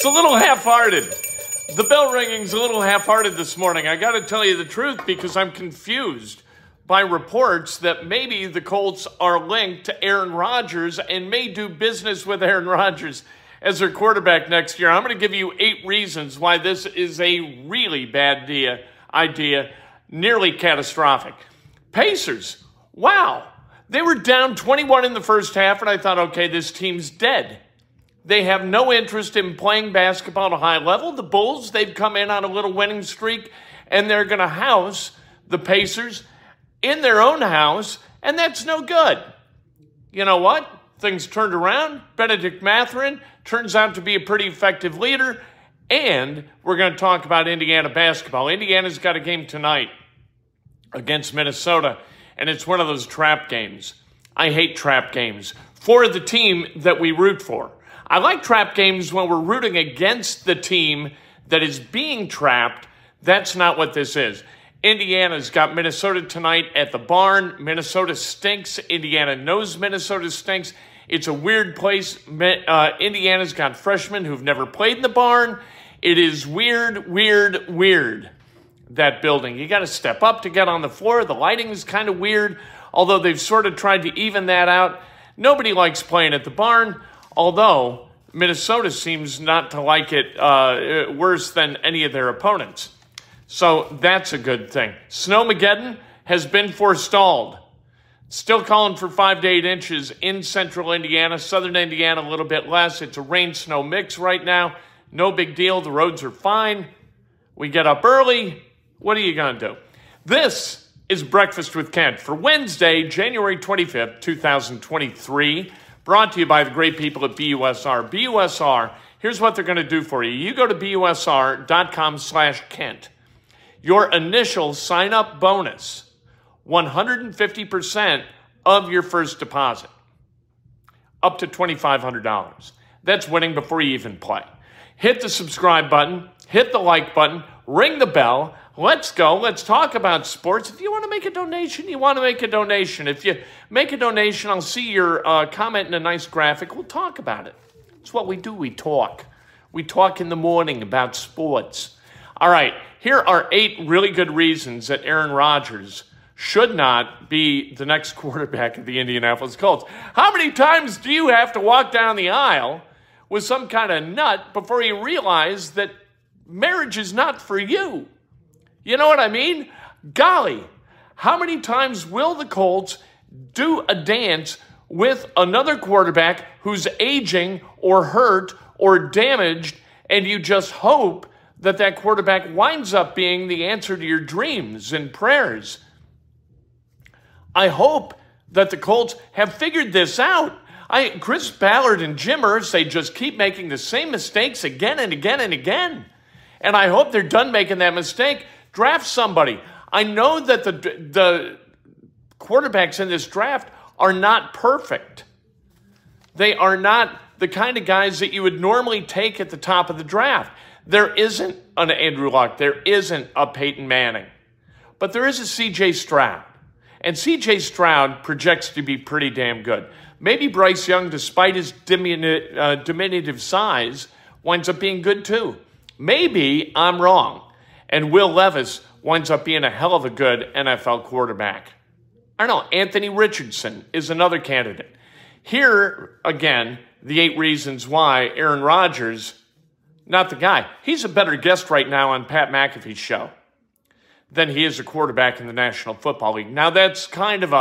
a little half-hearted. The bell ringing's a little half-hearted this morning. I got to tell you the truth because I'm confused by reports that maybe the Colts are linked to Aaron Rodgers and may do business with Aaron Rodgers as their quarterback next year. I'm going to give you 8 reasons why this is a really bad idea, nearly catastrophic. Pacers, wow. They were down 21 in the first half, and I thought, okay, this team's dead. They have no interest in playing basketball at a high level. The Bulls, they've come in on a little winning streak, and they're going to house the Pacers in their own house, and that's no good. You know what? Things turned around. Benedict Mathurin turns out to be a pretty effective leader, and we're going to talk about Indiana basketball. Indiana's got a game tonight against Minnesota, and it's one of those trap games. I hate trap games for the team that we root for. I like trap games when we're rooting against the team that is being trapped. That's not what this is. Indiana's got Minnesota tonight at the Barn. Minnesota stinks. Indiana knows Minnesota stinks. It's a weird place. Indiana's got freshmen who've never played in the Barn. It is weird, that building. You got to step up to get on the floor. The lighting is kind of weird, although they've sort of tried to even that out. Nobody likes playing at the Barn, although Minnesota seems not to like it worse than any of their opponents. So that's a good thing. Snowmageddon has been forestalled. Still calling for 5 to 8 inches in central Indiana. Southern Indiana, a little bit less. It's a rain-snow mix right now. No big deal. The roads are fine. We get up early. What are you going to do? This is Breakfast with Kent for Wednesday, January 25th, 2023. Brought to you by the great people at BUSR. BUSR, here's what they're going to do for you. You go to BUSR.com/Kent. Your initial sign-up bonus, 150% of your first deposit, up to $2,500. That's winning before you even play. Hit the subscribe button, hit the like button, ring the bell. Let's go. Let's talk about sports. If you want to make a donation, you want to make a donation. If you make a donation, I'll see your comment in a nice graphic. We'll talk about it. It's what we do. We talk. We talk in the morning about sports. All right. Here are 8 really good reasons that Aaron Rodgers should not be the next quarterback of the Indianapolis Colts. How many times do you have to walk down the aisle with some kind of nut before you realize that marriage is not for you? You know what I mean? Golly, how many times will the Colts do a dance with another quarterback who's aging or hurt or damaged, and you just hope that that quarterback winds up being the answer to your dreams and prayers? I hope that the Colts have figured this out. Chris Ballard and Jim Irsay just keep making the same mistakes again and again and again. And I hope they're done making that mistake. Draft somebody. I know that the quarterbacks in this draft are not perfect. They are not the kind of guys that you would normally take at the top of the draft. There isn't an Andrew Luck. There isn't a Peyton Manning. But there is a C.J. Stroud. And C.J. Stroud projects to be pretty damn good. Maybe Bryce Young, despite his diminutive size, winds up being good too. Maybe I'm wrong, and Will Levis winds up being a hell of a good NFL quarterback. I don't know, Anthony Richardson is another candidate. Here, again, the 8 reasons why Aaron Rodgers, not the guy. He's a better guest right now on Pat McAfee's show than he is a quarterback in the National Football League. Now, that's kind of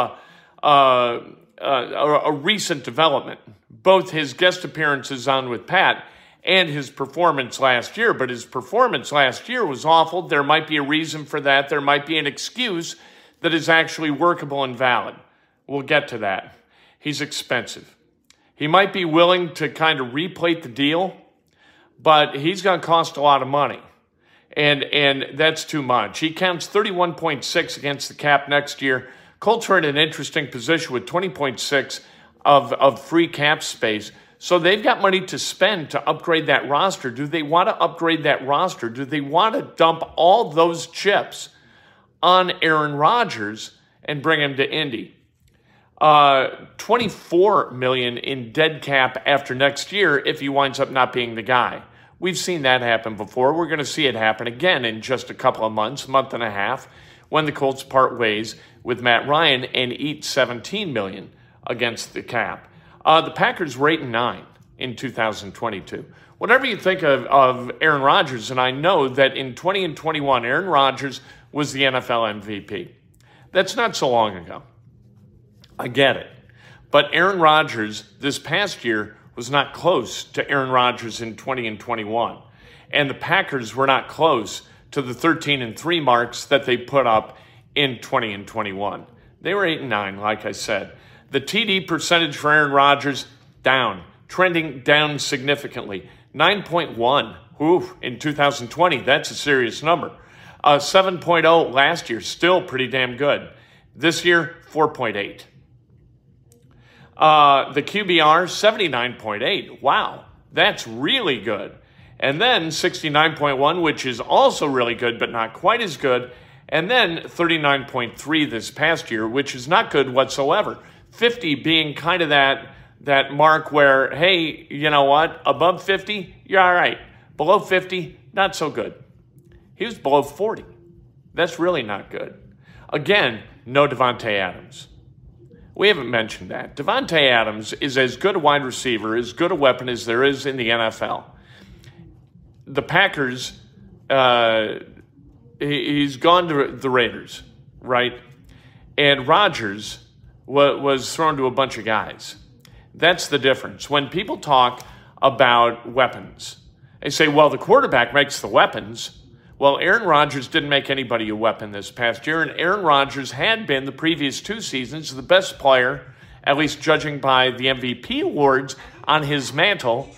a recent development, both his guest appearances on with Pat and his performance last year. But his performance last year was awful. There might be a reason for that. There might be an excuse that is actually workable and valid. We'll get to that. He's expensive. He might be willing to kind of replate the deal, but he's going to cost a lot of money. And that's too much. He counts 31.6 against the cap next year. Colts are in an interesting position with 20.6 of free cap space. So they've got money to spend to upgrade that roster. Do they want to upgrade that roster? Do they want to dump all those chips on Aaron Rodgers and bring him to Indy? $24 million in dead cap after next year if he winds up not being the guy. We've seen that happen before. We're going to see it happen again in just a couple of months, month and a half, when the Colts part ways with Matt Ryan and eat $17 million against the cap. The Packers were 8-9 in 2022. Whatever you think of Aaron Rodgers, and I know that in 20 and 21, Aaron Rodgers was the NFL MVP. That's not so long ago. I get it. But Aaron Rodgers this past year was not close to Aaron Rodgers in 20 and 21. And the Packers were not close to the 13 and 3 marks that they put up in 20 and 21. They were 8-9, like I said. The TD percentage for Aaron Rodgers, down, trending down significantly. 9.1 in 2020. That's a serious number. 7.0 last year, still pretty damn good. This year, 4.8. The QBR, 79.8. Wow, that's really good. And then 69.1, which is also really good, but not quite as good. And then 39.3 this past year, which is not good whatsoever. 50 being kind of that mark where, hey, you know what? Above 50, you're all right. Below 50, not so good. He was below 40. That's really not good. Again, no Davante Adams. We haven't mentioned that. Davante Adams is as good a wide receiver, as good a weapon as there is in the NFL. The Packers, he's gone to the Raiders, right? And Rodgers was thrown to a bunch of guys. That's the difference. When people talk about weapons, they say, well, the quarterback makes the weapons. Well, Aaron Rodgers didn't make anybody a weapon this past year, and Aaron Rodgers had been the previous 2 seasons the best player, at least judging by the MVP awards on his mantle.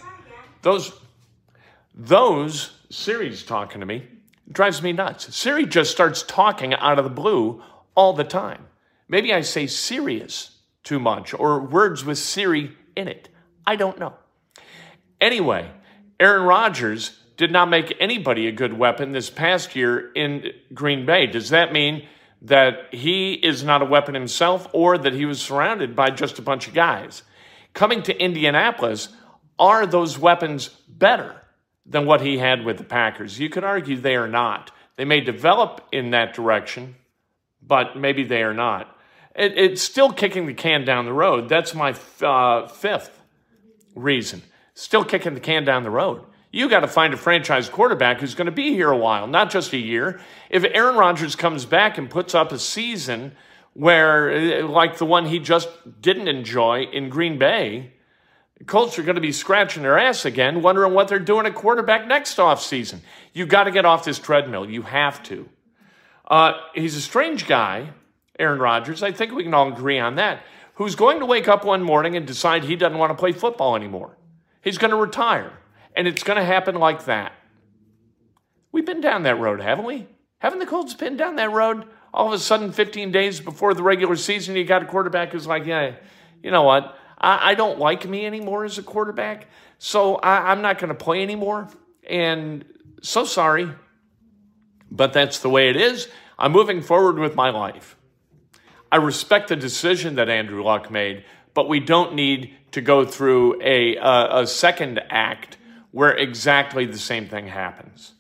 Those Siri's talking to me. It drives me nuts. Siri just starts talking out of the blue all the time. Maybe I say serious too much or words with Siri in it. I don't know. Anyway, Aaron Rodgers did not make anybody a good weapon this past year in Green Bay. Does that mean that he is not a weapon himself or that he was surrounded by just a bunch of guys? Coming to Indianapolis, are those weapons better than what he had with the Packers? You could argue they are not. They may develop in that direction, but maybe they are not. It's still kicking the can down the road. That's my fifth reason. Still kicking the can down the road. You got to find a franchise quarterback who's going to be here a while, not just a year. If Aaron Rodgers comes back and puts up a season where, like the one he just didn't enjoy in Green Bay, the Colts are going to be scratching their ass again, wondering what they're doing at quarterback next offseason. You got to get off this treadmill. You have to. He's a strange guy, Aaron Rodgers. I think we can all agree on that. Who's going to wake up one morning and decide he doesn't want to play football anymore. He's going to retire. And it's going to happen like that. We've been down that road, haven't we? Haven't the Colts been down that road? All of a sudden, 15 days before the regular season, you got a quarterback who's like, yeah, you know what? I don't like me anymore as a quarterback, so I'm not going to play anymore. And so sorry, but that's the way it is. I'm moving forward with my life. I respect the decision that Andrew Luck made, but we don't need to go through a second act where exactly the same thing happens.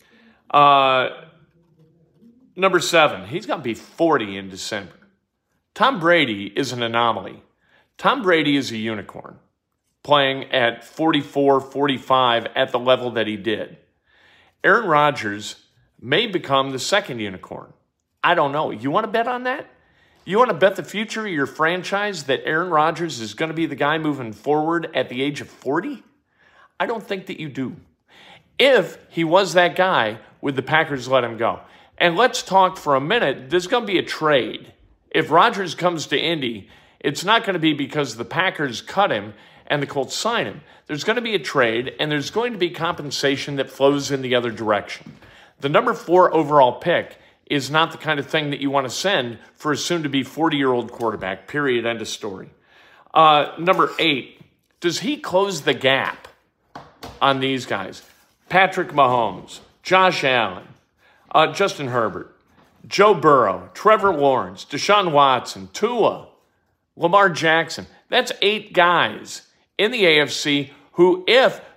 Number 7, he's going to be 40 in December. Tom Brady is an anomaly. Tom Brady is a unicorn, playing at 44, 45 at the level that he did. Aaron Rodgers may become the second unicorn. I don't know. You want to bet on that? You want to bet the future of your franchise that Aaron Rodgers is going to be the guy moving forward at the age of 40? I don't think that you do. If he was that guy, would the Packers let him go? And let's talk for a minute. There's going to be a trade. If Rodgers comes to Indy, it's not going to be because the Packers cut him and the Colts sign him. There's going to be a trade, and there's going to be compensation that flows in the other direction. The number 4 overall pick is not the kind of thing that you want to send for a soon-to-be 40-year-old quarterback, period, end of story. Number 8, does he close the gap on these guys? Patrick Mahomes, Josh Allen, Justin Herbert, Joe Burrow, Trevor Lawrence, Deshaun Watson, Tua, Lamar Jackson. That's 8 guys in the AFC who, if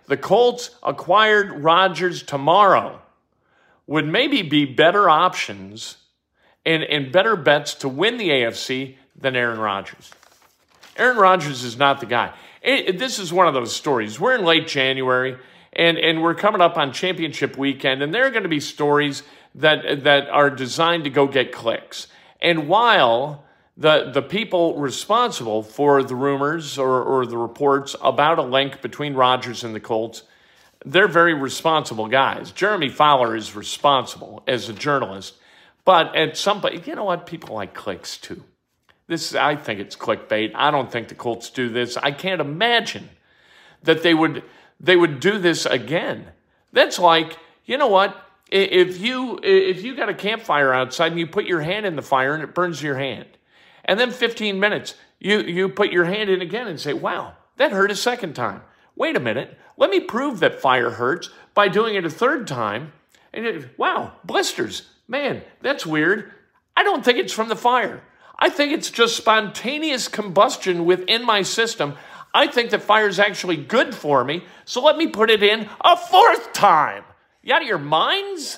the Colts acquired Rodgers tomorrow would maybe be better options and better bets to win the AFC than Aaron Rodgers. Aaron Rodgers is not the guy. This is one of those stories. We're in late January, and we're coming up on championship weekend, and there are going to be stories that are designed to go get clicks. And while the people responsible for the rumors or the reports about a link between Rodgers and the Colts, they're very responsible guys. Jeremy Fowler is responsible as a journalist. But at some point, you know what? People like clicks too. I think it's clickbait. I don't think the Colts do this. I can't imagine that they would do this again. That's like, you know what? If you got a campfire outside and you put your hand in the fire and it burns your hand, and then 15 minutes you put your hand in again and say, wow, that hurt a second time. Wait a minute. Let me prove that fire hurts by doing it a third time. And wow, blisters. Man, that's weird. I don't think it's from the fire. I think it's just spontaneous combustion within my system. I think that fire is actually good for me, so let me put it in a fourth time. You out of your minds?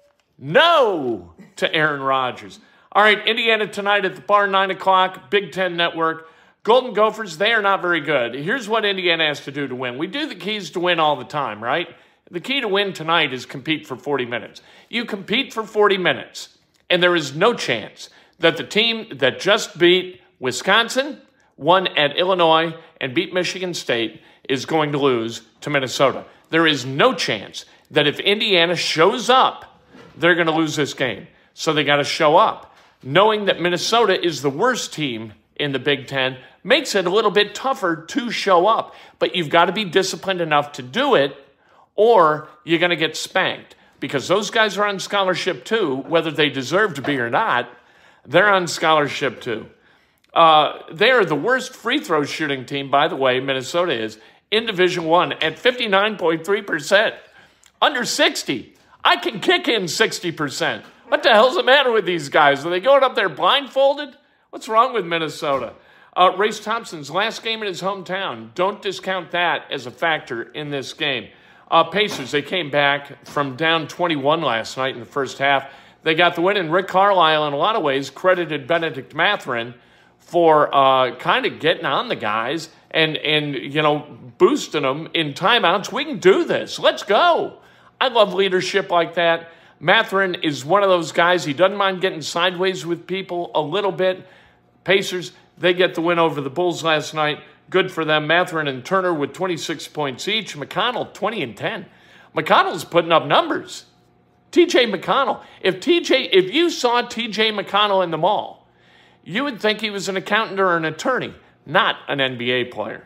No to Aaron Rodgers. All right, Indiana tonight at the bar, 9 o'clock, Big Ten Network. Golden Gophers, they are not very good. Here's what Indiana has to do to win. We do the keys to win all the time, right? The key to win tonight is compete for 40 minutes. You compete for 40 minutes, and there is no chance that the team that just beat Wisconsin, won at Illinois, and beat Michigan State is going to lose to Minnesota. There is no chance that if Indiana shows up, they're going to lose this game. So they got to show up. Knowing that Minnesota is the worst team in the Big Ten makes it a little bit tougher to show up. But you've got to be disciplined enough to do it, or you're going to get spanked. Because those guys are on scholarship too, whether they deserve to be or not. They're on scholarship too. They are the worst free throw shooting team, by the way, Minnesota is, in Division I at 59.3%. Under 60. I can kick in 60%. What the hell's the matter with these guys? Are they going up there blindfolded? What's wrong with Minnesota? Race Thompson's last game in his hometown. Don't discount that as a factor in this game. Pacers, they came back from down 21 last night in the first half. They got the win, and Rick Carlisle, in a lot of ways, credited Benedict Mathurin for kind of getting on the guys and boosting them in timeouts. We can do this. Let's go. I love leadership like that. Mathurin is one of those guys. He doesn't mind getting sideways with people a little bit. Pacers, they get the win over the Bulls last night. Good for them. Mathurin and Turner with 26 points each. McConnell, 20 and 10. McConnell's putting up numbers. TJ McConnell. If you saw TJ McConnell in the mall, you would think he was an accountant or an attorney, not an NBA player.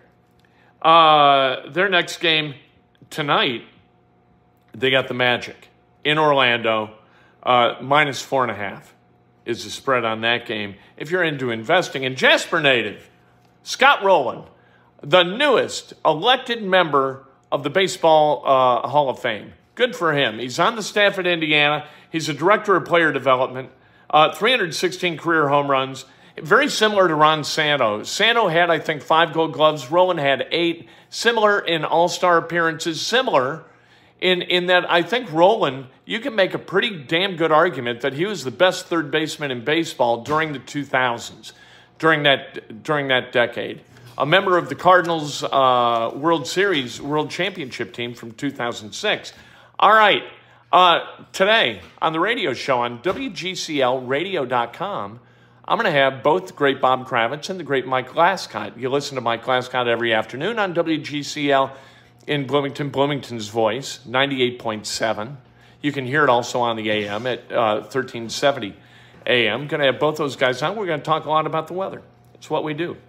Their next game tonight, they got the Magic in Orlando. Minus 4.5 is the spread on that game. If you're into investing, and Jasper native, Scott Rowland, the newest elected member of the Baseball Hall of Fame. Good for him. He's on the staff at Indiana. He's a director of player development. 316 career home runs. Very similar to Ron Santo. Santo had, I think, 5 Gold Gloves. Rowland had 8. Similar in all-star appearances. Similar in that I think Rowland, you can make a pretty damn good argument that he was the best third baseman in baseball during the 2000s, during that decade. A member of the Cardinals World Championship team from 2006. All right, today on the radio show on WGCLradio.com, I'm going to have both the great Bob Kravitz and the great Mike Glasscott. You listen to Mike Glasscott every afternoon on WGCL in Bloomington, Bloomington's Voice, 98.7. You can hear it also on the AM at 1370 AM. Going to have both those guys on. We're going to talk a lot about the weather. It's what we do.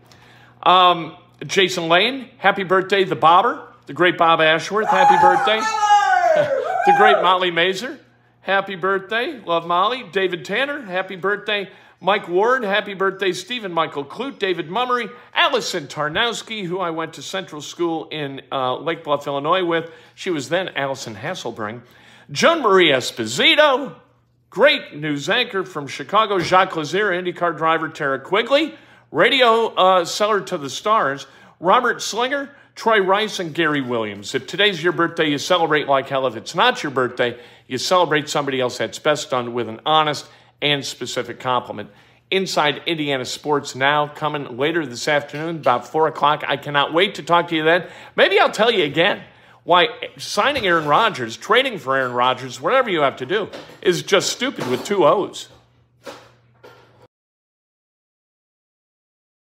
Jason Lane, happy birthday, the Bobber, the great Bob Ashworth, happy birthday. The great Molly Mazer, happy birthday. Love Molly. David Tanner, happy birthday. Mike Ward, happy birthday. Stephen Michael Clute, David Mummery, Allison Tarnowski, who I went to Central School in Lake Bluff, Illinois with. She was then Allison Hasselbring. Joan Marie Esposito, great news anchor from Chicago. Jacques Lazier, IndyCar driver. Tara Quigley, radio seller to the stars. Robert Slinger, Troy Rice, and Gary Williams. If today's your birthday, you celebrate like hell. If it's not your birthday, you celebrate somebody else that's best done with an honest and specific compliment. Inside Indiana Sports Now, coming later this afternoon, about 4 o'clock. I cannot wait to talk to you then. Maybe I'll tell you again why signing Aaron Rodgers, trading for Aaron Rodgers, whatever you have to do, is just stupid with 2 O's.